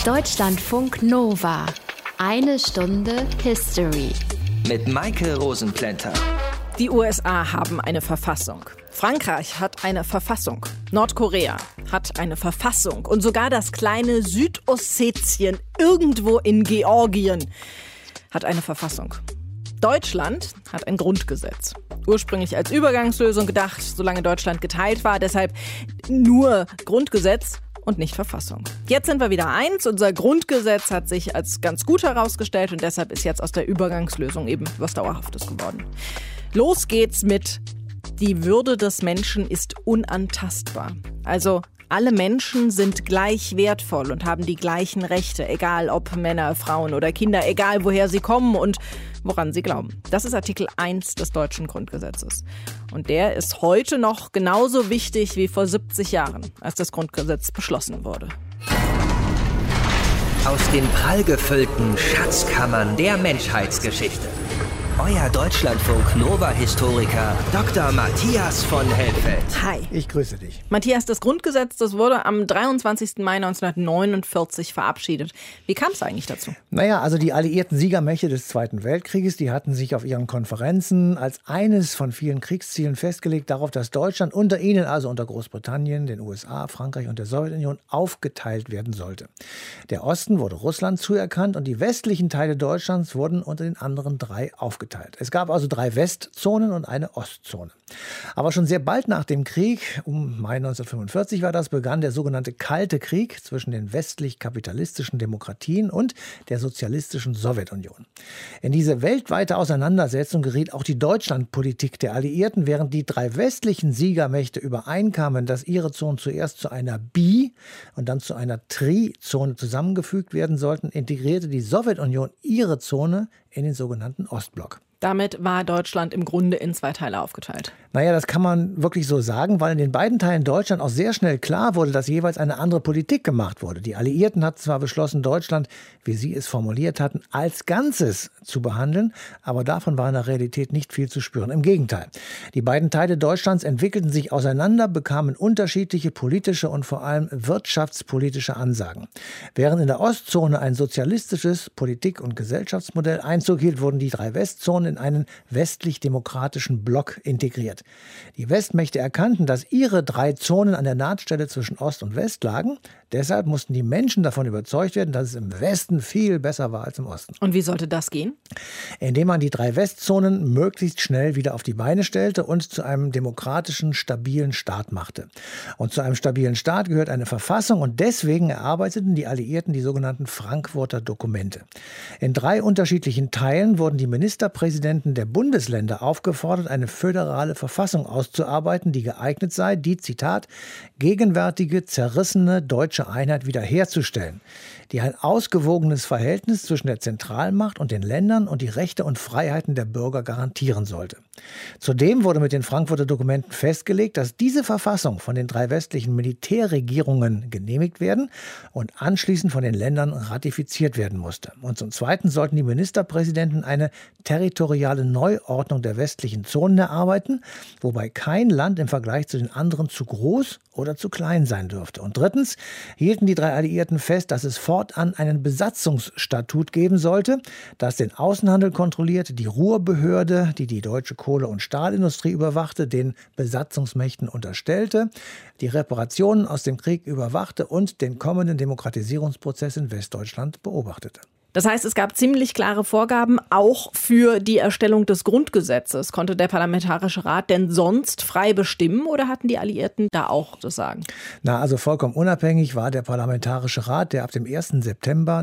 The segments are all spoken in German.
Deutschlandfunk Nova. Eine Stunde History. Mit Maike Rosenplanter. Die USA haben eine Verfassung. Frankreich hat eine Verfassung. Nordkorea hat eine Verfassung. Und sogar das kleine Südossetien irgendwo in Georgien hat eine Verfassung. Deutschland hat ein Grundgesetz. Ursprünglich als Übergangslösung gedacht, solange Deutschland geteilt war. Deshalb nur Grundgesetz und nicht Verfassung. Jetzt sind wir wieder eins. Unser Grundgesetz hat sich als ganz gut herausgestellt und deshalb ist jetzt aus der Übergangslösung eben was Dauerhaftes geworden. Los geht's mit: Die Würde des Menschen ist unantastbar. Also alle Menschen sind gleich wertvoll und haben die gleichen Rechte, egal ob Männer, Frauen oder Kinder, egal woher sie kommen und woran sie glauben. Das ist Artikel 1 des deutschen Grundgesetzes. Und der ist heute noch genauso wichtig wie vor 70 Jahren, als das Grundgesetz beschlossen wurde. Aus den prallgefüllten Schatzkammern der Menschheitsgeschichte. Euer Deutschlandfunk Nova-Historiker Dr. Matthias von Helfeld. Hi. Ich grüße dich. Matthias, das Grundgesetz, das wurde am 23. Mai 1949 verabschiedet. Wie kam es eigentlich dazu? Naja, also die alliierten Siegermächte des Zweiten Weltkrieges, die hatten sich auf ihren Konferenzen als eines von vielen Kriegszielen festgelegt, darauf, dass Deutschland unter ihnen, also unter Großbritannien, den USA, Frankreich und der Sowjetunion, aufgeteilt werden sollte. Der Osten wurde Russland zuerkannt und die westlichen Teile Deutschlands wurden unter den anderen drei aufgeteilt. Es gab also 3 Westzonen und eine Ostzone. Aber schon sehr bald nach dem Krieg, um Mai 1945 war das, begann der sogenannte Kalte Krieg zwischen den westlich-kapitalistischen Demokratien und der sozialistischen Sowjetunion. In diese weltweite Auseinandersetzung geriet auch die Deutschlandpolitik der Alliierten, während die 3 westlichen Siegermächte übereinkamen, dass ihre Zonen zuerst zu einer Bi- und dann zu einer Tri-Zone zusammengefügt werden sollten, integrierte die Sowjetunion ihre Zone in den sogenannten Ostblock. Damit war Deutschland im Grunde in 2 Teile aufgeteilt. Naja, das kann man wirklich so sagen, weil in den beiden Teilen Deutschland auch sehr schnell klar wurde, dass jeweils eine andere Politik gemacht wurde. Die Alliierten hatten zwar beschlossen, Deutschland, wie sie es formuliert hatten, als Ganzes zu behandeln, aber davon war in der Realität nicht viel zu spüren. Im Gegenteil. Die beiden Teile Deutschlands entwickelten sich auseinander, bekamen unterschiedliche politische und vor allem wirtschaftspolitische Ansagen. Während in der Ostzone ein sozialistisches Politik- und Gesellschaftsmodell Einzug hielt, wurden die 3 Westzonen in einen westlich-demokratischen Block integriert. Die Westmächte erkannten, dass ihre 3 Zonen an der Nahtstelle zwischen Ost und West lagen. Deshalb mussten die Menschen davon überzeugt werden, dass es im Westen viel besser war als im Osten. Und wie sollte das gehen? Indem man die 3 Westzonen möglichst schnell wieder auf die Beine stellte und zu einem demokratischen, stabilen Staat machte. Und zu einem stabilen Staat gehört eine Verfassung und deswegen erarbeiteten die Alliierten die sogenannten Frankfurter Dokumente. In 3 unterschiedlichen Teilen wurden die Ministerpräsidenten der Bundesländer aufgefordert, eine föderale Verfassung auszuarbeiten, die geeignet sei, die, Zitat, gegenwärtige, zerrissene deutsche Einheit wiederherzustellen, die ein ausgewogenes Verhältnis zwischen der Zentralmacht und den Ländern und die Rechte und Freiheiten der Bürger garantieren sollte. Zudem wurde mit den Frankfurter Dokumenten festgelegt, dass diese Verfassung von den 3 westlichen Militärregierungen genehmigt werden und anschließend von den Ländern ratifiziert werden musste. Und zum Zweiten sollten die Ministerpräsidenten eine territoriale Neuordnung der westlichen Zonen erarbeiten, wobei kein Land im Vergleich zu den anderen zu groß oder zu klein sein dürfte. Und drittens hielten die 3 Alliierten fest, dass es fortan einen Besatzungsstatut geben sollte, das den Außenhandel kontrollierte, die Ruhrbehörde, die die deutsche Kohle- und Stahlindustrie überwachte, den Besatzungsmächten unterstellte, die Reparationen aus dem Krieg überwachte und den kommenden Demokratisierungsprozess in Westdeutschland beobachtete. Das heißt, es gab ziemlich klare Vorgaben auch für die Erstellung des Grundgesetzes. Konnte der Parlamentarische Rat denn sonst frei bestimmen oder hatten die Alliierten da auch das Sagen? Na, also vollkommen unabhängig war der Parlamentarische Rat, der ab dem 1. September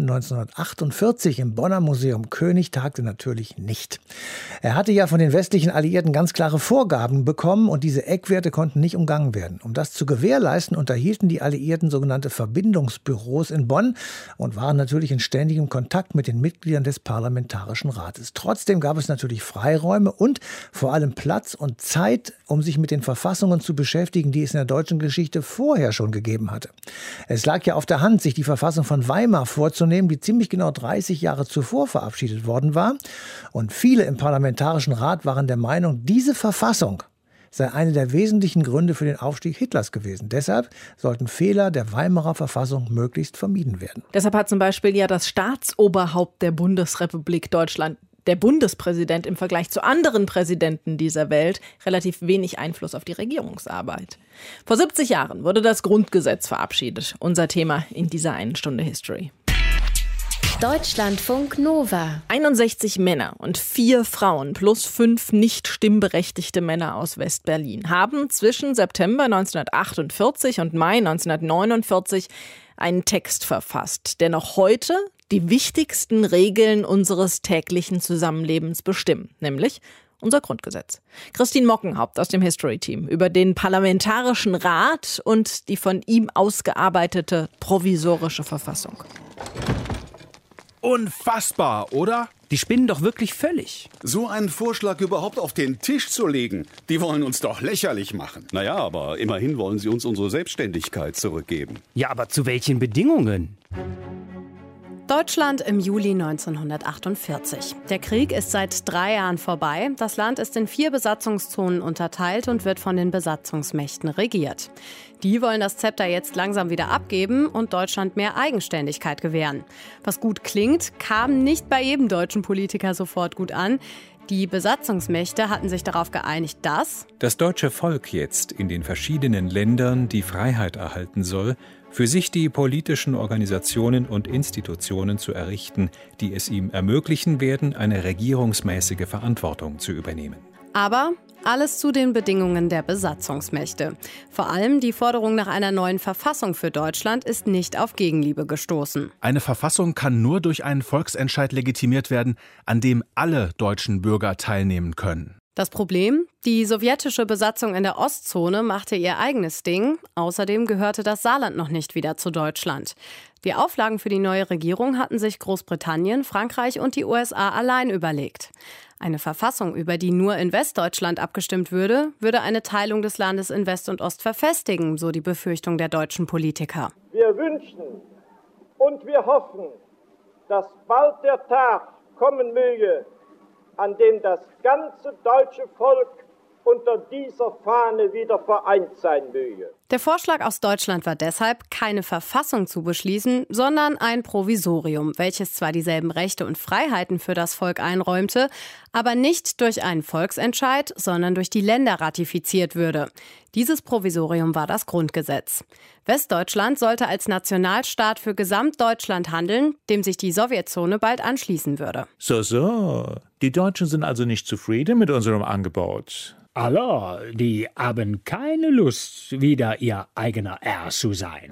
1948 im Bonner Museum König tagte, natürlich nicht. Er hatte ja von den westlichen Alliierten ganz klare Vorgaben bekommen und diese Eckwerte konnten nicht umgangen werden. Um das zu gewährleisten, unterhielten die Alliierten sogenannte Verbindungsbüros in Bonn und waren natürlich in ständigem Kontakt mit den Mitgliedern des Parlamentarischen Rates. Trotzdem gab es natürlich Freiräume und vor allem Platz und Zeit, um sich mit den Verfassungen zu beschäftigen, die es in der deutschen Geschichte vorher schon gegeben hatte. Es lag ja auf der Hand, sich die Verfassung von Weimar vorzunehmen, die ziemlich genau 30 Jahre zuvor verabschiedet worden war. Und viele im Parlamentarischen Rat waren der Meinung, diese Verfassung sei eine der wesentlichen Gründe für den Aufstieg Hitlers gewesen. Deshalb sollten Fehler der Weimarer Verfassung möglichst vermieden werden. Deshalb hat zum Beispiel ja das Staatsoberhaupt der Bundesrepublik Deutschland, der Bundespräsident, im Vergleich zu anderen Präsidenten dieser Welt relativ wenig Einfluss auf die Regierungsarbeit. Vor 70 Jahren wurde das Grundgesetz verabschiedet. Unser Thema in dieser einen Stunde History. Deutschlandfunk Nova. 61 Männer und 4 Frauen plus 5 nicht stimmberechtigte Männer aus West-Berlin haben zwischen September 1948 und Mai 1949 einen Text verfasst, der noch heute die wichtigsten Regeln unseres täglichen Zusammenlebens bestimmen, nämlich unser Grundgesetz. Christine Mockenhaupt aus dem History-Team über den Parlamentarischen Rat und die von ihm ausgearbeitete provisorische Verfassung. Unfassbar, oder? Die spinnen doch wirklich völlig. So einen Vorschlag überhaupt auf den Tisch zu legen, die wollen uns doch lächerlich machen. Naja, aber immerhin wollen sie uns unsere Selbstständigkeit zurückgeben. Ja, aber zu welchen Bedingungen? Deutschland im Juli 1948. Der Krieg ist seit 3 Jahren vorbei. Das Land ist in 4 Besatzungszonen unterteilt und wird von den Besatzungsmächten regiert. Die wollen das Zepter jetzt langsam wieder abgeben und Deutschland mehr Eigenständigkeit gewähren. Was gut klingt, kam nicht bei jedem deutschen Politiker sofort gut an. Die Besatzungsmächte hatten sich darauf geeinigt, dass das deutsche Volk jetzt in den verschiedenen Ländern die Freiheit erhalten soll, für sich die politischen Organisationen und Institutionen zu errichten, die es ihm ermöglichen werden, eine regierungsmäßige Verantwortung zu übernehmen. Aber alles zu den Bedingungen der Besatzungsmächte. Vor allem die Forderung nach einer neuen Verfassung für Deutschland ist nicht auf Gegenliebe gestoßen. Eine Verfassung kann nur durch einen Volksentscheid legitimiert werden, an dem alle deutschen Bürger teilnehmen können. Das Problem? Die sowjetische Besatzung in der Ostzone machte ihr eigenes Ding. Außerdem gehörte das Saarland noch nicht wieder zu Deutschland. Die Auflagen für die neue Regierung hatten sich Großbritannien, Frankreich und die USA allein überlegt. Eine Verfassung, über die nur in Westdeutschland abgestimmt würde, würde eine Teilung des Landes in West und Ost verfestigen, so die Befürchtung der deutschen Politiker. Wir wünschen und wir hoffen, dass bald der Tag kommen möge, an dem das ganze deutsche Volk unter dieser Fahne wieder vereint sein möge. Der Vorschlag aus Deutschland war deshalb, keine Verfassung zu beschließen, sondern ein Provisorium, welches zwar dieselben Rechte und Freiheiten für das Volk einräumte, aber nicht durch einen Volksentscheid, sondern durch die Länder ratifiziert würde. Dieses Provisorium war das Grundgesetz. Westdeutschland sollte als Nationalstaat für Gesamtdeutschland handeln, dem sich die Sowjetzone bald anschließen würde. So. Die Deutschen sind also nicht zufrieden mit unserem Angebot. Allah, die haben keine Lust, wieder ihr eigener Herr zu sein.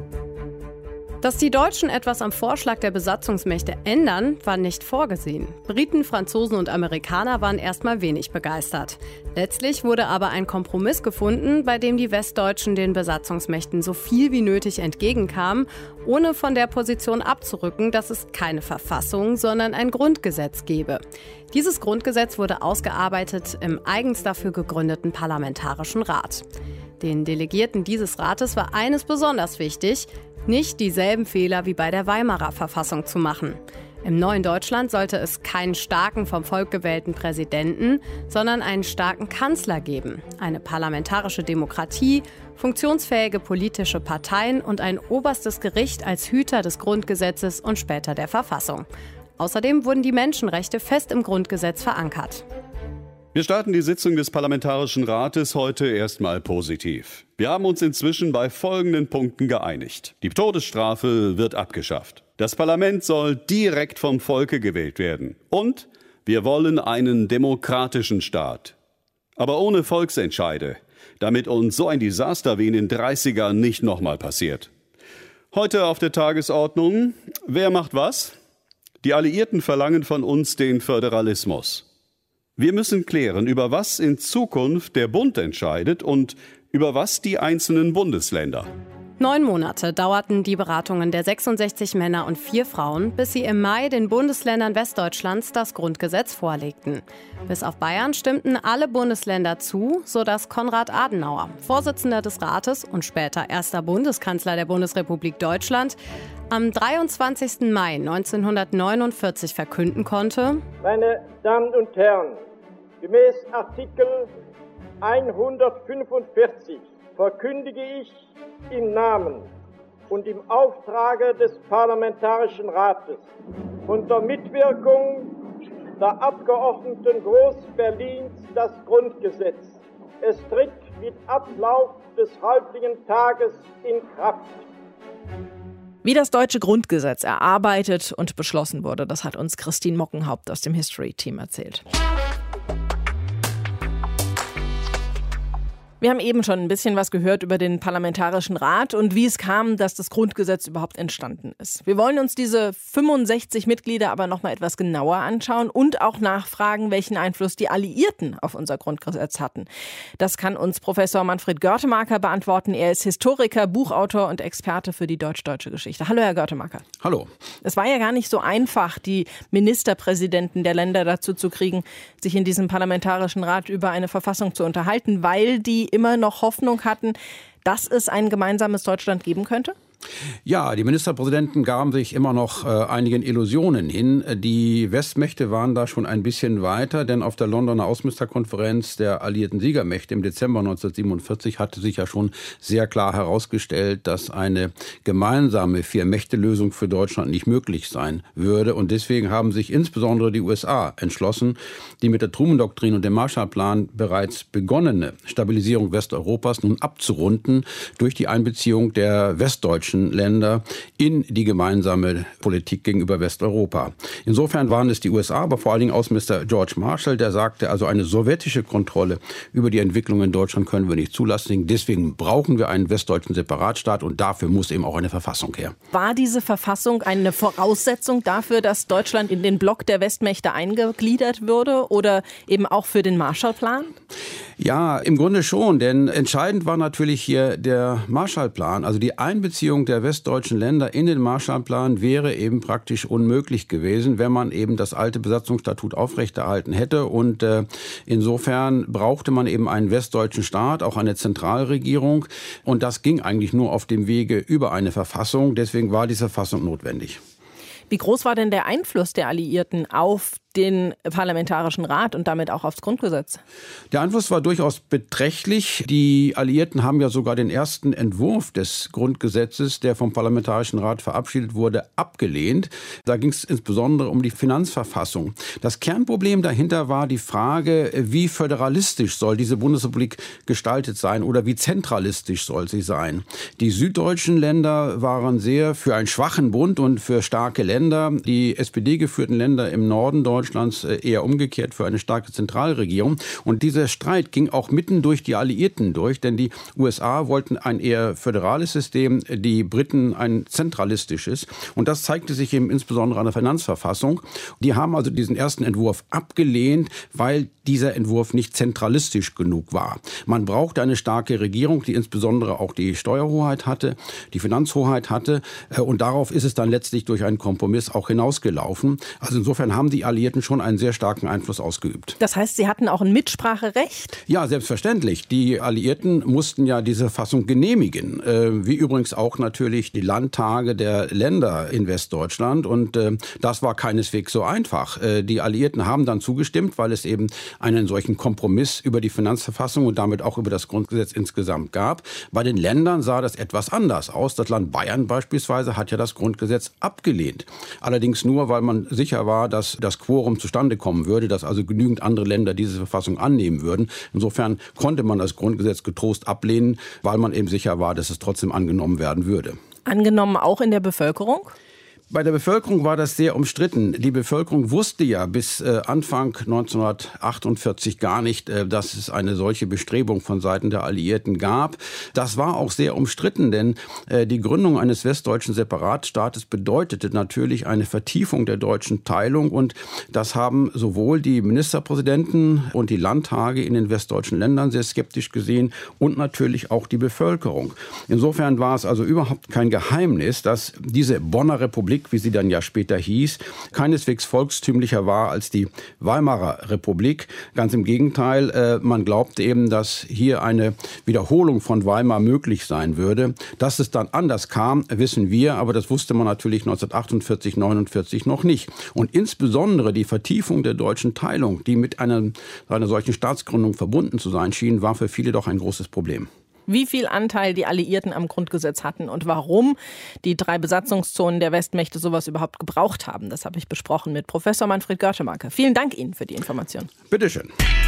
Dass die Deutschen etwas am Vorschlag der Besatzungsmächte ändern, war nicht vorgesehen. Briten, Franzosen und Amerikaner waren erstmal wenig begeistert. Letztlich wurde aber ein Kompromiss gefunden, bei dem die Westdeutschen den Besatzungsmächten so viel wie nötig entgegenkamen, ohne von der Position abzurücken, dass es keine Verfassung, sondern ein Grundgesetz gebe. Dieses Grundgesetz wurde ausgearbeitet im eigens dafür gegründeten Parlamentarischen Rat. Den Delegierten dieses Rates war eines besonders wichtig: nicht dieselben Fehler wie bei der Weimarer Verfassung zu machen. Im neuen Deutschland sollte es keinen starken, vom Volk gewählten Präsidenten, sondern einen starken Kanzler geben, eine parlamentarische Demokratie, funktionsfähige politische Parteien und ein oberstes Gericht als Hüter des Grundgesetzes und später der Verfassung. Außerdem wurden die Menschenrechte fest im Grundgesetz verankert. Wir starten die Sitzung des Parlamentarischen Rates heute erstmal positiv. Wir haben uns inzwischen bei folgenden Punkten geeinigt. Die Todesstrafe wird abgeschafft. Das Parlament soll direkt vom Volke gewählt werden. Und wir wollen einen demokratischen Staat. Aber ohne Volksentscheide, damit uns so ein Desaster wie in den 30ern nicht nochmal passiert. Heute auf der Tagesordnung: Wer macht was? Die Alliierten verlangen von uns den Föderalismus. Wir müssen klären, über was in Zukunft der Bund entscheidet und über was die einzelnen Bundesländer. 9 Monate dauerten die Beratungen der 66 Männer und 4 Frauen, bis sie im Mai den Bundesländern Westdeutschlands das Grundgesetz vorlegten. Bis auf Bayern stimmten alle Bundesländer zu, sodass Konrad Adenauer, Vorsitzender des Rates und später erster Bundeskanzler der Bundesrepublik Deutschland, am 23. Mai 1949 verkünden konnte: Meine Damen und Herren, gemäß Artikel 145 verkündige ich im Namen und im Auftrage des Parlamentarischen Rates unter Mitwirkung der Abgeordneten Groß-Berlins das Grundgesetz. Es tritt mit Ablauf des heutigen Tages in Kraft. Wie das deutsche Grundgesetz erarbeitet und beschlossen wurde, das hat uns Christine Mockenhaupt aus dem History-Team erzählt. Wir haben eben schon ein bisschen was gehört über den Parlamentarischen Rat und wie es kam, dass das Grundgesetz überhaupt entstanden ist. Wir wollen uns diese 65 Mitglieder aber noch mal etwas genauer anschauen und auch nachfragen, welchen Einfluss die Alliierten auf unser Grundgesetz hatten. Das kann uns Professor Manfred Görtemaker beantworten. Er ist Historiker, Buchautor und Experte für die deutsch-deutsche Geschichte. Hallo, Herr Görtemaker. Hallo. Es war ja gar nicht so einfach, die Ministerpräsidenten der Länder dazu zu kriegen, sich in diesem Parlamentarischen Rat über eine Verfassung zu unterhalten, weil die immer noch Hoffnung hatten, dass es ein gemeinsames Deutschland geben könnte? Ja, die Ministerpräsidenten gaben sich immer noch einigen Illusionen hin. Die Westmächte waren da schon ein bisschen weiter, denn auf der Londoner Außenministerkonferenz der alliierten Siegermächte im Dezember 1947 hatte sich ja schon sehr klar herausgestellt, dass eine gemeinsame Vier-Mächte-Lösung für Deutschland nicht möglich sein würde. Und deswegen haben sich insbesondere die USA entschlossen, die mit der Truman-Doktrin und dem Marshallplan bereits begonnene Stabilisierung Westeuropas nun abzurunden durch die Einbeziehung der westdeutschen Länder in die gemeinsame Politik gegenüber Westeuropa. Insofern waren es die USA, aber vor allen Dingen Außenminister George Marshall, der sagte, also eine sowjetische Kontrolle über die Entwicklung in Deutschland können wir nicht zulassen. Deswegen brauchen wir einen westdeutschen Separatstaat und dafür muss eben auch eine Verfassung her. War diese Verfassung eine Voraussetzung dafür, dass Deutschland in den Block der Westmächte eingegliedert würde oder eben auch für den Marshallplan? Ja, im Grunde schon, denn entscheidend war natürlich hier der Marshallplan, also die Einbeziehung der westdeutschen Länder in den Marshallplan wäre eben praktisch unmöglich gewesen, wenn man eben das alte Besatzungsstatut aufrechterhalten hätte. Und insofern brauchte man eben einen westdeutschen Staat, auch eine Zentralregierung. Und das ging eigentlich nur auf dem Wege über eine Verfassung. Deswegen war diese Verfassung notwendig. Wie groß war denn der Einfluss der Alliierten auf den Parlamentarischen Rat und damit auch aufs Grundgesetz? Der Einfluss war durchaus beträchtlich. Die Alliierten haben ja sogar den ersten Entwurf des Grundgesetzes, der vom Parlamentarischen Rat verabschiedet wurde, abgelehnt. Da ging es insbesondere um die Finanzverfassung. Das Kernproblem dahinter war die Frage, wie föderalistisch soll diese Bundesrepublik gestaltet sein oder wie zentralistisch soll sie sein. Die süddeutschen Länder waren sehr für einen schwachen Bund und für starke Länder. Die SPD-geführten Länder im Norden Deutschlands eher umgekehrt für eine starke Zentralregierung. Und dieser Streit ging auch mitten durch die Alliierten durch, denn die USA wollten ein eher föderales System, die Briten ein zentralistisches. Und das zeigte sich eben insbesondere an der Finanzverfassung. Die haben also diesen ersten Entwurf abgelehnt, weil dieser Entwurf nicht zentralistisch genug war. Man brauchte eine starke Regierung, die insbesondere auch die Steuerhoheit hatte, die Finanzhoheit hatte. Und darauf ist es dann letztlich durch einen Kompromiss auch hinausgelaufen. Also insofern haben die Alliierten schon einen sehr starken Einfluss ausgeübt. Das heißt, sie hatten auch ein Mitspracherecht? Ja, selbstverständlich. Die Alliierten mussten ja diese Fassung genehmigen. Wie übrigens auch natürlich die Landtage der Länder in Westdeutschland. Und das war keineswegs so einfach. Die Alliierten haben dann zugestimmt, weil es eben einen solchen Kompromiss über die Finanzverfassung und damit auch über das Grundgesetz insgesamt gab. Bei den Ländern sah das etwas anders aus. Das Land Bayern beispielsweise hat ja das Grundgesetz abgelehnt. Allerdings nur, weil man sicher war, dass das Quorum zustande kommen würde, dass also genügend andere Länder diese Verfassung annehmen würden. Insofern konnte man das Grundgesetz getrost ablehnen, weil man eben sicher war, dass es trotzdem angenommen werden würde. Angenommen auch in der Bevölkerung? Bei der Bevölkerung war das sehr umstritten. Die Bevölkerung wusste ja bis Anfang 1948 gar nicht, dass es eine solche Bestrebung von Seiten der Alliierten gab. Das war auch sehr umstritten, denn die Gründung eines westdeutschen Separatstaates bedeutete natürlich eine Vertiefung der deutschen Teilung. Und das haben sowohl die Ministerpräsidenten und die Landtage in den westdeutschen Ländern sehr skeptisch gesehen und natürlich auch die Bevölkerung. Insofern war es also überhaupt kein Geheimnis, dass diese Bonner Republik Republik, wie sie dann ja später hieß, keineswegs volkstümlicher war als die Weimarer Republik. Ganz im Gegenteil, man glaubt eben, dass hier eine Wiederholung von Weimar möglich sein würde. Dass es dann anders kam, wissen wir, aber das wusste man natürlich 1948, 49 noch nicht. Und insbesondere die Vertiefung der deutschen Teilung, die mit einer solchen Staatsgründung verbunden zu sein schien, war für viele doch ein großes Problem. Wie viel Anteil die Alliierten am Grundgesetz hatten und warum die 3 Besatzungszonen der Westmächte sowas überhaupt gebraucht haben, das habe ich besprochen mit Professor Manfred Görtemarke. Vielen Dank Ihnen für die Information. Bitteschön.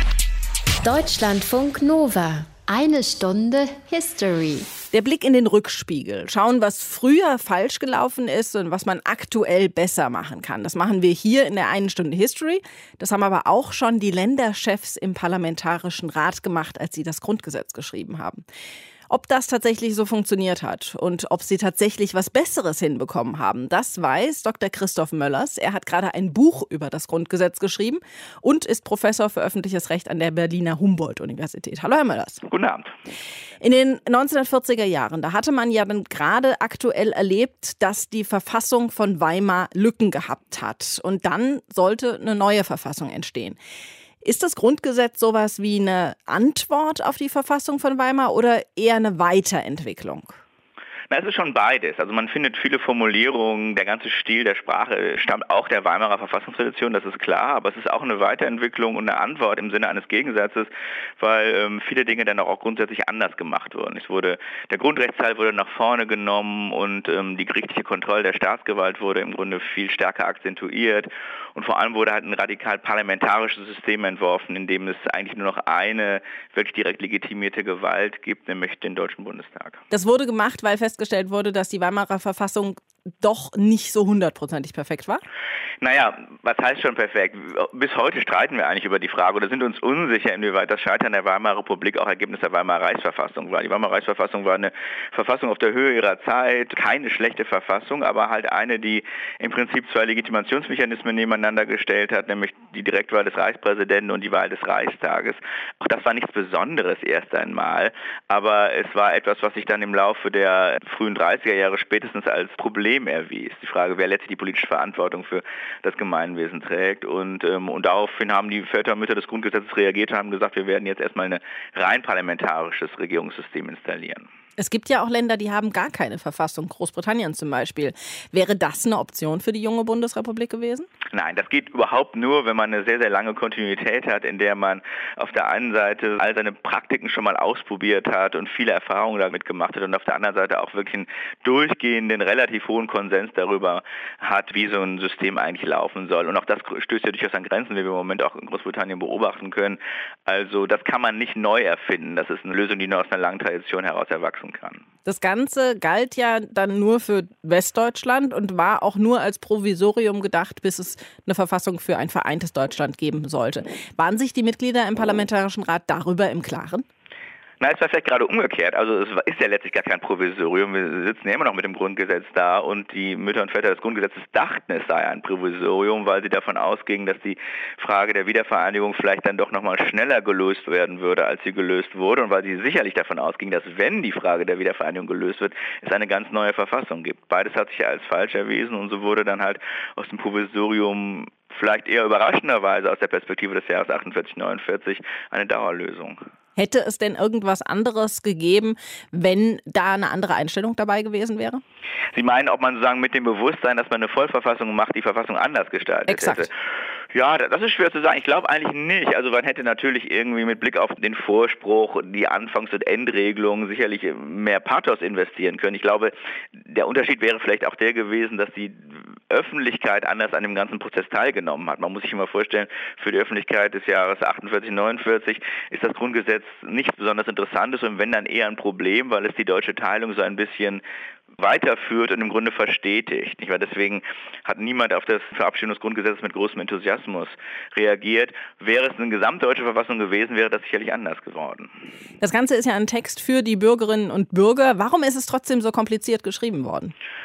Deutschlandfunk Nova. Eine Stunde History. Der Blick in den Rückspiegel. Schauen, was früher falsch gelaufen ist und was man aktuell besser machen kann. Das machen wir hier in der einen Stunde History. Das haben aber auch schon die Länderchefs im Parlamentarischen Rat gemacht, als sie das Grundgesetz geschrieben haben. Ob das tatsächlich so funktioniert hat und ob sie tatsächlich was Besseres hinbekommen haben, das weiß Dr. Christoph Möllers. Er hat gerade ein Buch über das Grundgesetz geschrieben und ist Professor für öffentliches Recht an der Berliner Humboldt-Universität. Hallo, Herr Möllers. Guten Abend. In den 1940er Jahren, da hatte man ja dann gerade aktuell erlebt, dass die Verfassung von Weimar Lücken gehabt hat. Und dann sollte eine neue Verfassung entstehen. Ist das Grundgesetz sowas wie eine Antwort auf die Verfassung von Weimar oder eher eine Weiterentwicklung? Na, es ist schon beides. Also man findet viele Formulierungen, der ganze Stil der Sprache stammt auch der Weimarer Verfassungstradition, das ist klar, aber es ist auch eine Weiterentwicklung und eine Antwort im Sinne eines Gegensatzes, weil viele Dinge dann auch grundsätzlich anders gemacht wurden. Der Grundrechtsteil wurde nach vorne genommen und die gerichtliche Kontrolle der Staatsgewalt wurde im Grunde viel stärker akzentuiert und vor allem wurde halt ein radikal parlamentarisches System entworfen, in dem es eigentlich nur noch eine wirklich direkt legitimierte Gewalt gibt, nämlich den Deutschen Bundestag. Das wurde gemacht, weil festgestellt wurde, dass die Weimarer Verfassung doch nicht so 100%ig perfekt war? Naja, was heißt schon perfekt? Bis heute streiten wir eigentlich über die Frage oder sind uns unsicher, inwieweit das Scheitern der Weimarer Republik auch Ergebnis der Weimarer Reichsverfassung war. Die Weimarer Reichsverfassung war eine Verfassung auf der Höhe ihrer Zeit, keine schlechte Verfassung, aber halt eine, die im Prinzip 2 Legitimationsmechanismen nebeneinander gestellt hat, nämlich die Direktwahl des Reichspräsidenten und die Wahl des Reichstages. Auch das war nichts Besonderes erst einmal, aber es war etwas, was sich dann im Laufe der frühen 30er Jahre spätestens als Problem erwies. Die Frage, wer letztlich die politische Verantwortung für das Gemeinwesen trägt. Und daraufhin haben die Väter und Mütter des Grundgesetzes reagiert und haben gesagt, wir werden jetzt erstmal ein rein parlamentarisches Regierungssystem installieren. Es gibt ja auch Länder, die haben gar keine Verfassung, Großbritannien zum Beispiel. Wäre das eine Option für die junge Bundesrepublik gewesen? Nein, das geht überhaupt nur, wenn man eine sehr, sehr lange Kontinuität hat, in der man auf der einen Seite all seine Praktiken schon mal ausprobiert hat und viele Erfahrungen damit gemacht hat und auf der anderen Seite auch wirklich einen durchgehenden, relativ hohen Konsens darüber hat, wie so ein System eigentlich laufen soll. Und auch das stößt ja durchaus an Grenzen, wie wir im Moment auch in Großbritannien beobachten können. Also das kann man nicht neu erfinden. Das ist eine Lösung, die nur aus einer langen Tradition heraus erwachsen kann. Das Ganze galt ja dann nur für Westdeutschland und war auch nur als Provisorium gedacht, bis es eine Verfassung für ein vereintes Deutschland geben sollte. Waren sich die Mitglieder im Parlamentarischen Rat darüber im Klaren? Na, es war vielleicht gerade umgekehrt. Also es ist ja letztlich gar kein Provisorium. Wir sitzen ja immer noch mit dem Grundgesetz da und die Mütter und Väter des Grundgesetzes dachten, es sei ein Provisorium, weil sie davon ausgingen, dass die Frage der Wiedervereinigung vielleicht dann doch nochmal schneller gelöst werden würde, als sie gelöst wurde und weil sie sicherlich davon ausgingen, dass wenn die Frage der Wiedervereinigung gelöst wird, es eine ganz neue Verfassung gibt. Beides hat sich ja als falsch erwiesen und so wurde dann halt aus dem Provisorium vielleicht eher überraschenderweise aus der Perspektive des Jahres 48, 49 eine Dauerlösung. Hätte es denn irgendwas anderes gegeben, wenn da eine andere Einstellung dabei gewesen wäre? Sie meinen, ob man sozusagen mit dem Bewusstsein, dass man eine Vollverfassung macht, die Verfassung anders gestaltet Exakt. hätte? Ja, das ist schwer zu sagen. Ich glaube eigentlich nicht. Also man hätte natürlich irgendwie mit Blick auf den Vorspruch, die Anfangs- und Endregelung sicherlich mehr Pathos investieren können. Ich glaube, der Unterschied wäre vielleicht auch der gewesen, dass die Öffentlichkeit anders an dem ganzen Prozess teilgenommen hat. Man muss sich immer vorstellen, für die Öffentlichkeit des Jahres 48, 49 ist das Grundgesetz nichts besonders Interessantes und wenn dann eher ein Problem, weil es die deutsche Teilung so ein bisschen weiterführt und im Grunde verstetigt. Nicht wahr? Deswegen hat niemand auf das Verabschiedung des Grundgesetzes mit großem Enthusiasmus reagiert. Wäre es eine gesamtdeutsche Verfassung gewesen, wäre das sicherlich anders geworden. Das Ganze ist ja ein Text für die Bürgerinnen und Bürger. Warum ist es trotzdem so kompliziert geschrieben worden?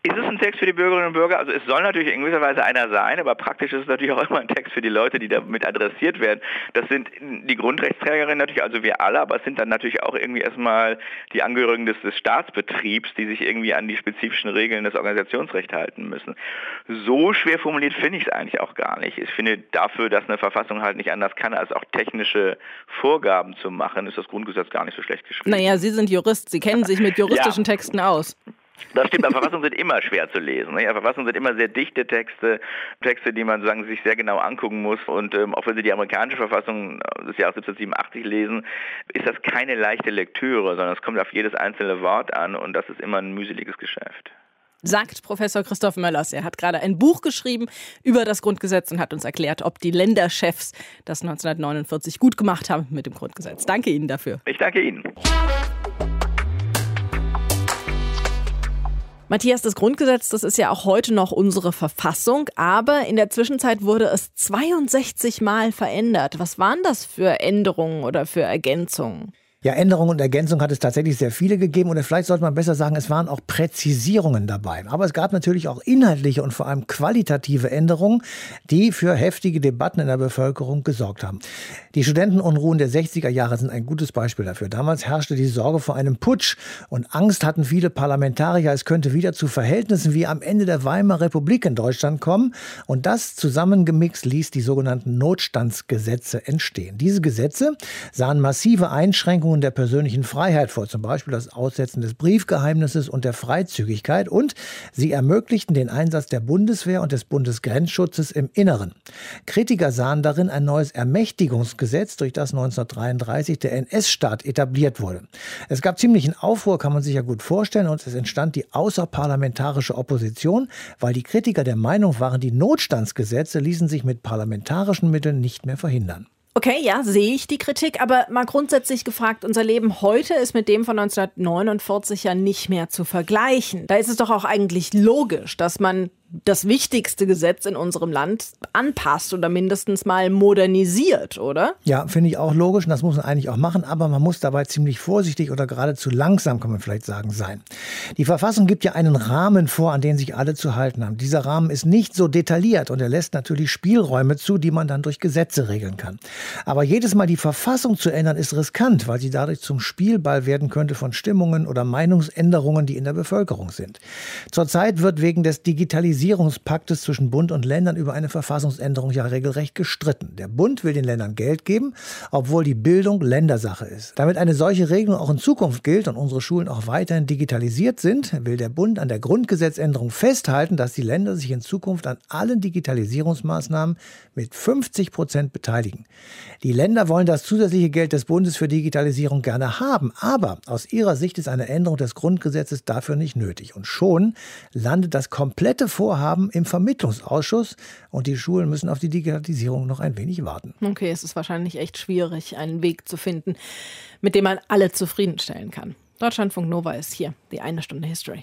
Ist es ein Text für die Bürgerinnen und Bürger? Also es soll natürlich in gewisser Weise einer sein, aber praktisch ist es natürlich auch immer ein Text für die Leute, die damit adressiert werden. Das sind die Grundrechtsträgerinnen natürlich, also wir alle, aber es sind dann natürlich auch irgendwie erstmal die Angehörigen des Staatsbetriebs, die sich irgendwie an die spezifischen Regeln des Organisationsrechts halten müssen. So schwer formuliert finde ich es eigentlich auch gar nicht. Ich finde, dafür, dass eine Verfassung halt nicht anders kann, als auch technische Vorgaben zu machen, ist das Grundgesetz gar nicht so schlecht geschrieben. Naja, Sie sind Jurist, Sie kennen sich mit juristischen Texten aus. Das stimmt, aber Verfassungen sind immer schwer zu lesen. Ja, Verfassungen sind immer sehr dichte Texte, die man sich sehr genau angucken muss. Und auch wenn Sie die amerikanische Verfassung des Jahres 1787 lesen, ist das keine leichte Lektüre, sondern es kommt auf jedes einzelne Wort an und das ist immer ein mühseliges Geschäft. Sagt Professor Christoph Möllers. Er hat gerade ein Buch geschrieben über das Grundgesetz und hat uns erklärt, ob die Länderchefs das 1949 gut gemacht haben mit dem Grundgesetz. Danke Ihnen dafür. Ich danke Ihnen. Matthias, das Grundgesetz, das ist ja auch heute noch unsere Verfassung, aber in der Zwischenzeit wurde es 62 Mal verändert. Was waren das für Änderungen oder für Ergänzungen? Ja, Änderungen und Ergänzungen hat es tatsächlich sehr viele gegeben oder vielleicht sollte man besser sagen, es waren auch Präzisierungen dabei. Aber es gab natürlich auch inhaltliche und vor allem qualitative Änderungen, die für heftige Debatten in der Bevölkerung gesorgt haben. Die Studentenunruhen der 60er Jahre sind ein gutes Beispiel dafür. Damals herrschte die Sorge vor einem Putsch und Angst hatten viele Parlamentarier, es könnte wieder zu Verhältnissen wie am Ende der Weimarer Republik in Deutschland kommen. Und das zusammengemixt ließ die sogenannten Notstandsgesetze entstehen. Diese Gesetze sahen massive Einschränkungen der persönlichen Freiheit vor, zum Beispiel das Aussetzen des Briefgeheimnisses und der Freizügigkeit, und sie ermöglichten den Einsatz der Bundeswehr und des Bundesgrenzschutzes im Inneren. Kritiker sahen darin ein neues Ermächtigungsgesetz, durch das 1933 der NS-Staat etabliert wurde. Es gab ziemlichen Aufruhr, kann man sich ja gut vorstellen, und es entstand die außerparlamentarische Opposition, weil die Kritiker der Meinung waren, die Notstandsgesetze ließen sich mit parlamentarischen Mitteln nicht mehr verhindern. Okay, ja, sehe ich die Kritik, aber mal grundsätzlich gefragt, unser Leben heute ist mit dem von 1949 ja nicht mehr zu vergleichen. Da ist es doch auch eigentlich logisch, dass man das wichtigste Gesetz in unserem Land anpasst oder mindestens mal modernisiert, oder? Ja, finde ich auch logisch und das muss man eigentlich auch machen, aber man muss dabei ziemlich vorsichtig oder geradezu langsam, kann man vielleicht sagen, sein. Die Verfassung gibt ja einen Rahmen vor, an den sich alle zu halten haben. Dieser Rahmen ist nicht so detailliert und er lässt natürlich Spielräume zu, die man dann durch Gesetze regeln kann. Aber jedes Mal die Verfassung zu ändern ist riskant, weil sie dadurch zum Spielball werden könnte von Stimmungen oder Meinungsänderungen, die in der Bevölkerung sind. Zurzeit wird wegen des Digitalisierungspaktes zwischen Bund und Ländern über eine Verfassungsänderung ja regelrecht gestritten. Der Bund will den Ländern Geld geben, obwohl die Bildung Ländersache ist. Damit eine solche Regelung auch in Zukunft gilt und unsere Schulen auch weiterhin digitalisiert sind, will der Bund an der Grundgesetzänderung festhalten, dass die Länder sich in Zukunft an allen Digitalisierungsmaßnahmen mit 50% beteiligen. Die Länder wollen das zusätzliche Geld des Bundes für Digitalisierung gerne haben, aber aus ihrer Sicht ist eine Änderung des Grundgesetzes dafür nicht nötig. Und schon landet das komplette Vorhaben im Vermittlungsausschuss und die Schulen müssen auf die Digitalisierung noch ein wenig warten. Okay, es ist wahrscheinlich echt schwierig, einen Weg zu finden, mit dem man alle zufriedenstellen kann. Deutschlandfunk Nova ist hier, die 1 Stunde History.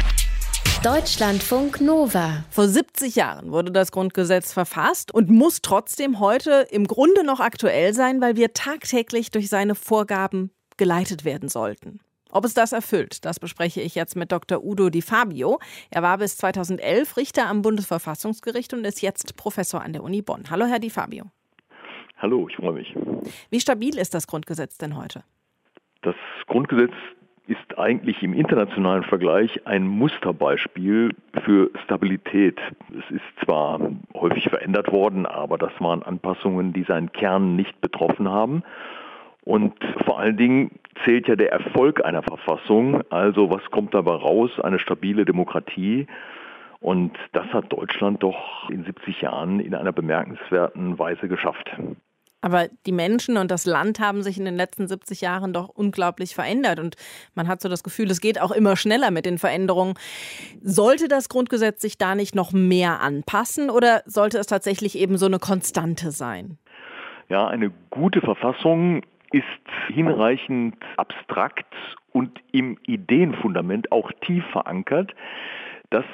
Deutschlandfunk Nova. Vor 70 Jahren wurde das Grundgesetz verfasst und muss trotzdem heute im Grunde noch aktuell sein, weil wir tagtäglich durch seine Vorgaben geleitet werden sollten. Ob es das erfüllt, das bespreche ich jetzt mit Dr. Udo Di Fabio. Er war bis 2011 Richter am Bundesverfassungsgericht und ist jetzt Professor an der Uni Bonn. Hallo, Herr Di Fabio. Hallo, ich freue mich. Wie stabil ist das Grundgesetz denn heute? Das Grundgesetz ist eigentlich im internationalen Vergleich ein Musterbeispiel für Stabilität. Es ist zwar häufig verändert worden, aber das waren Anpassungen, die seinen Kern nicht betroffen haben. Und vor allen Dingen zählt ja der Erfolg einer Verfassung, also was kommt dabei raus, eine stabile Demokratie. Und das hat Deutschland doch in 70 Jahren in einer bemerkenswerten Weise geschafft. Aber die Menschen und das Land haben sich in den letzten 70 Jahren doch unglaublich verändert. Und man hat so das Gefühl, es geht auch immer schneller mit den Veränderungen. Sollte das Grundgesetz sich da nicht noch mehr anpassen oder sollte es tatsächlich eben so eine Konstante sein? Ja, eine gute Verfassung ist hinreichend abstrakt und im Ideenfundament auch tief verankert, dass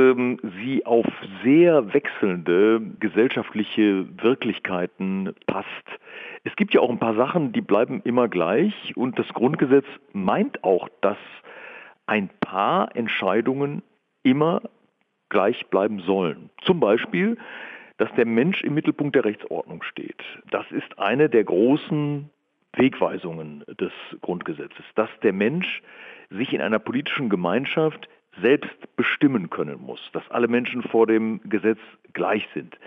sie auf sehr wechselnde gesellschaftliche Wirklichkeiten passt. Es gibt ja auch ein paar Sachen, die bleiben immer gleich und das Grundgesetz meint auch, dass ein paar Entscheidungen immer gleich bleiben sollen. Zum Beispiel, dass der Mensch im Mittelpunkt der Rechtsordnung steht. Das ist eine der großen Wegweisungen des Grundgesetzes, dass der Mensch sich in einer politischen Gemeinschaft selbst bestimmen können muss, dass alle Menschen vor dem Gesetz gleich sind.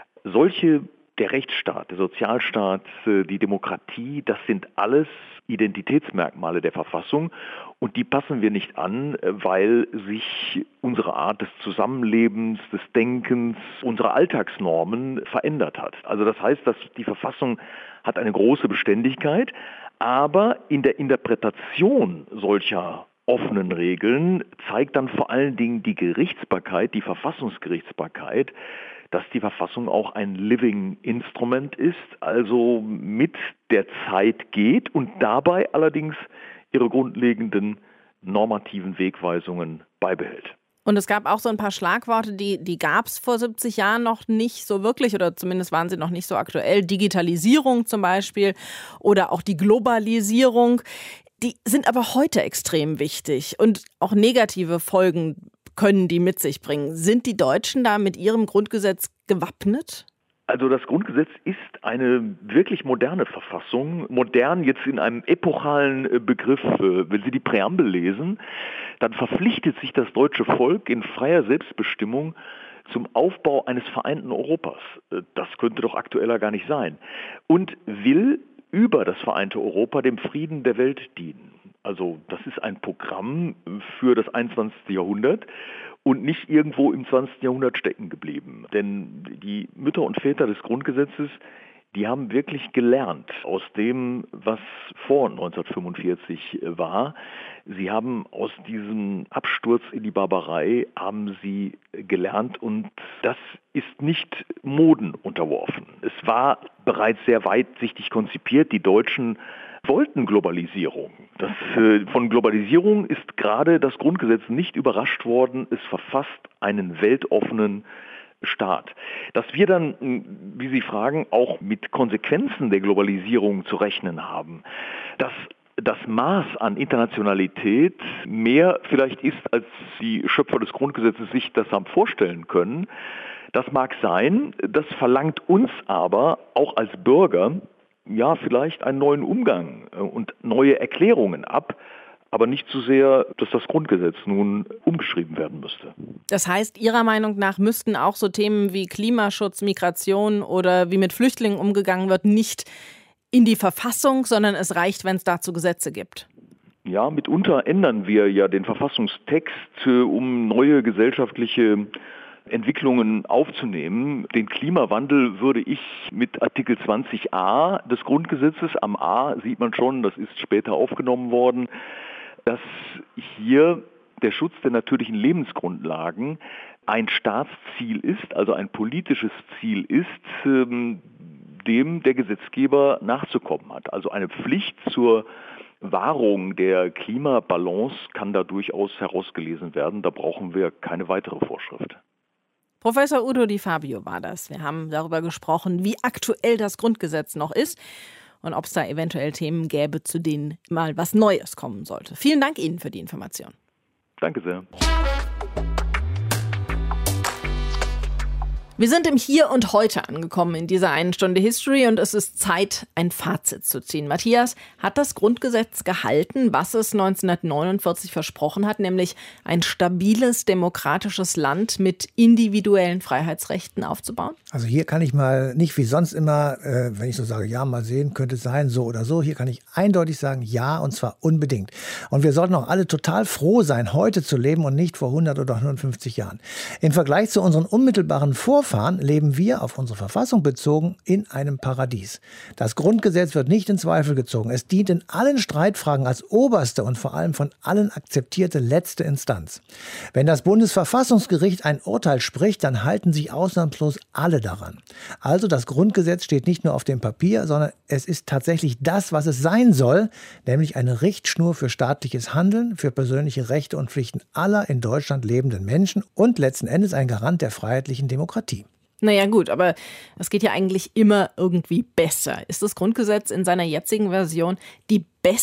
Der Rechtsstaat, der Sozialstaat, die Demokratie, das sind alles Identitätsmerkmale der Verfassung und die passen wir nicht an, weil sich unsere Art des Zusammenlebens, des Denkens, unsere Alltagsnormen verändert hat. Also das heißt, dass die Verfassung hat eine große Beständigkeit, aber in der Interpretation solcher offenen Regeln zeigt dann vor allen Dingen die Gerichtsbarkeit, die Verfassungsgerichtsbarkeit, dass die Verfassung auch ein Living Instrument ist, also mit der Zeit geht und dabei allerdings ihre grundlegenden normativen Wegweisungen beibehält. Und es gab auch so ein paar Schlagworte, die gab es vor 70 Jahren noch nicht so wirklich oder zumindest waren sie noch nicht so aktuell. Digitalisierung zum Beispiel oder auch die Globalisierung. Die sind aber heute extrem wichtig und auch negative Folgen können die mit sich bringen. Sind die Deutschen da mit ihrem Grundgesetz gewappnet? Also das Grundgesetz ist eine wirklich moderne Verfassung. Modern jetzt in einem epochalen Begriff. Wenn Sie die Präambel lesen, dann verpflichtet sich das deutsche Volk in freier Selbstbestimmung zum Aufbau eines vereinten Europas. Das könnte doch aktueller gar nicht sein. Und will über das vereinte Europa dem Frieden der Welt dienen. Also das ist ein Programm für das 21. Jahrhundert und nicht irgendwo im 20. Jahrhundert stecken geblieben. Denn die Mütter und Väter des Grundgesetzes, die haben wirklich gelernt aus dem, was vor 1945 war. Sie haben aus diesem Absturz in die Barbarei, haben sie gelernt und das ist nicht Moden unterworfen. Es war bereits sehr weitsichtig konzipiert. Die Deutschen wollten Globalisierung. Von Globalisierung ist gerade das Grundgesetz nicht überrascht worden. Es verfasst einen weltoffenen Staat. Dass wir dann, wie Sie fragen, auch mit Konsequenzen der Globalisierung zu rechnen haben, dass das Maß an Internationalität mehr vielleicht ist, als die Schöpfer des Grundgesetzes sich das haben vorstellen können, das mag sein, das verlangt uns aber auch als Bürger vielleicht einen neuen Umgang und neue Erklärungen ab, aber nicht zu sehr, dass das Grundgesetz nun umgeschrieben werden müsste. Das heißt, Ihrer Meinung nach müssten auch so Themen wie Klimaschutz, Migration oder wie mit Flüchtlingen umgegangen wird, nicht in die Verfassung, sondern es reicht, wenn es dazu Gesetze gibt? Ja, mitunter ändern wir ja den Verfassungstext, um neue gesellschaftliche Entwicklungen aufzunehmen. Den Klimawandel würde ich mit Artikel 20a des Grundgesetzes, am A sieht man schon, das ist später aufgenommen worden, dass hier der Schutz der natürlichen Lebensgrundlagen ein Staatsziel ist, also ein politisches Ziel ist, dem der Gesetzgeber nachzukommen hat. Also eine Pflicht zur Wahrung der Klimabalance kann da durchaus herausgelesen werden. Da brauchen wir keine weitere Vorschrift. Professor Udo Di Fabio war das. Wir haben darüber gesprochen, wie aktuell das Grundgesetz noch ist und ob es da eventuell Themen gäbe, zu denen mal was Neues kommen sollte. Vielen Dank Ihnen für die Information. Danke sehr. Wir sind im Hier und Heute angekommen in dieser einen Stunde History und es ist Zeit, ein Fazit zu ziehen. Matthias, hat das Grundgesetz gehalten, was es 1949 versprochen hat, nämlich ein stabiles, demokratisches Land mit individuellen Freiheitsrechten aufzubauen? Also hier kann ich mal nicht wie sonst immer, wenn ich so sage, ja, mal sehen, könnte es sein, so oder so. Hier kann ich eindeutig sagen, ja, und zwar unbedingt. Und wir sollten auch alle total froh sein, heute zu leben und nicht vor 100 oder 150 Jahren. Im Vergleich zu unseren unmittelbaren Vorfahren leben wir, auf unsere Verfassung bezogen, in einem Paradies. Das Grundgesetz wird nicht in Zweifel gezogen. Es dient in allen Streitfragen als oberste und vor allem von allen akzeptierte letzte Instanz. Wenn das Bundesverfassungsgericht ein Urteil spricht, dann halten sich ausnahmslos alle daran. Also das Grundgesetz steht nicht nur auf dem Papier, sondern es ist tatsächlich das, was es sein soll, nämlich eine Richtschnur für staatliches Handeln, für persönliche Rechte und Pflichten aller in Deutschland lebenden Menschen und letzten Endes ein Garant der freiheitlichen Demokratie. Naja gut, aber es geht ja eigentlich immer irgendwie besser. Ist das Grundgesetz in seiner jetzigen Version die beste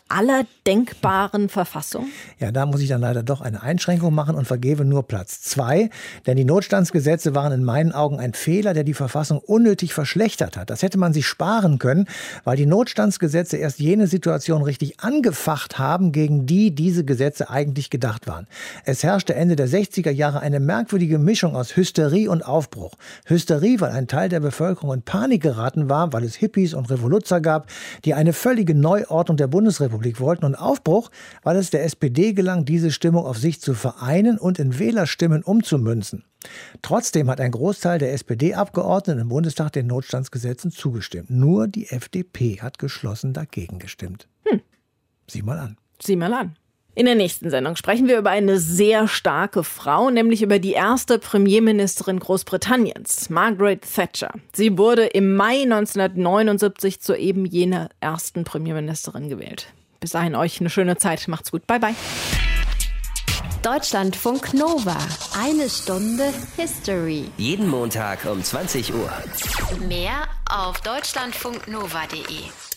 aller denkbaren Verfassungen? Ja, da muss ich dann leider doch eine Einschränkung machen und vergebe nur Platz 2. Denn die Notstandsgesetze waren in meinen Augen ein Fehler, der die Verfassung unnötig verschlechtert hat. Das hätte man sich sparen können, weil die Notstandsgesetze erst jene Situation richtig angefacht haben, gegen die diese Gesetze eigentlich gedacht waren. Es herrschte Ende der 60er Jahre eine merkwürdige Mischung aus Hysterie und Aufbruch. Hysterie, weil ein Teil der Bevölkerung in Panik geraten war, weil es Hippies und Revoluzer gab, die eine völlige Neuordnung der Bundesrepublik wollten, und Aufbruch, weil es der SPD gelang, diese Stimmung auf sich zu vereinen und in Wählerstimmen umzumünzen. Trotzdem hat ein Großteil der SPD-Abgeordneten im Bundestag den Notstandsgesetzen zugestimmt. Nur die FDP hat geschlossen dagegen gestimmt. Sieh mal an. Sieh mal an. In der nächsten Sendung sprechen wir über eine sehr starke Frau, nämlich über die erste Premierministerin Großbritanniens, Margaret Thatcher. Sie wurde im Mai 1979 zur eben jener ersten Premierministerin gewählt. Bis dahin euch eine schöne Zeit. Macht's gut. Bye, bye. Deutschlandfunk Nova. 1 Stunde History. Jeden Montag um 20 Uhr. Mehr auf deutschlandfunknova.de.